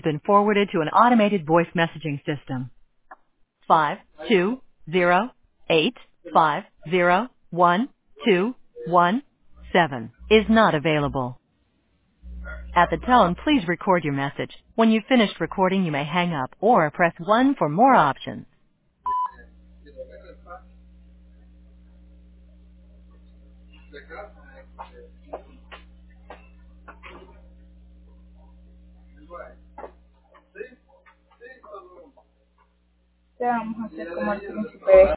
been forwarded to an automated voice messaging system. 52085012117 is not available. At the tone, please record your message. When you've finished recording, you may hang up or press 1 for more options. Te vamos a hacer como el príncipe.